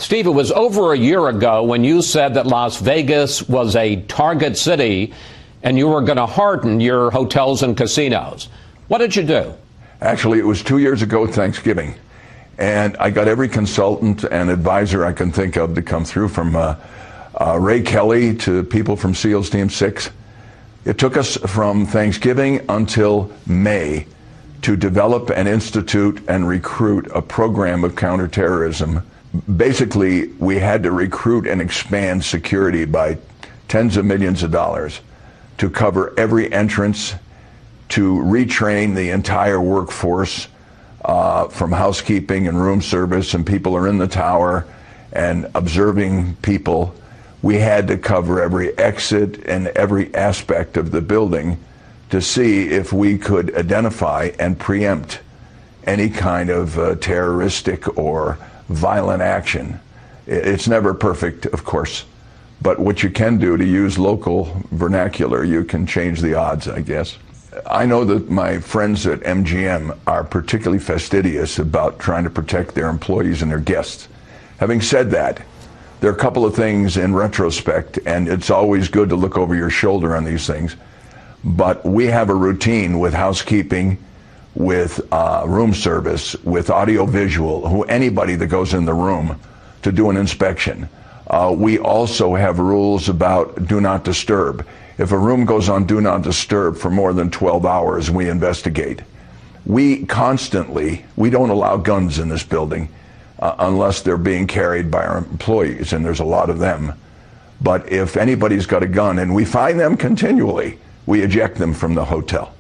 Steve, it was over a year ago when you said that Las Vegas was a target city and you were going to harden your hotels and casinos. What did you do? Actually, it was 2 years ago Thanksgiving. And I got every consultant and advisor I can think of to come through, from Ray Kelly to people from SEALs Team 6. It took us from Thanksgiving until May to develop and institute and recruit a program of counterterrorism. Basically, we had to recruit and expand security by tens of millions of dollars to cover every entrance, to retrain the entire workforce, from housekeeping and room service, and people are in the tower and observing people. We had to cover every exit and every aspect of the building to see if we could identify and preempt any kind of terroristic or violent action. It's never perfect, of course, but what you can do, to use local vernacular, you can change the odds, I guess. I know that my friends at MGM are particularly fastidious about trying to protect their employees and their guests. Having said that, there are a couple of things in retrospect, and it's always good to look over your shoulder on these things, but we have a routine with housekeeping, with room service, with audio-visual, anybody that goes in the room to do an inspection. We also have rules about do not disturb. If a room goes on do not disturb for more than 12 hours, we investigate. We don't allow guns in this building unless they're being carried by our employees, and there's a lot of them. But if anybody's got a gun, and we find them continually, we eject them from the hotel.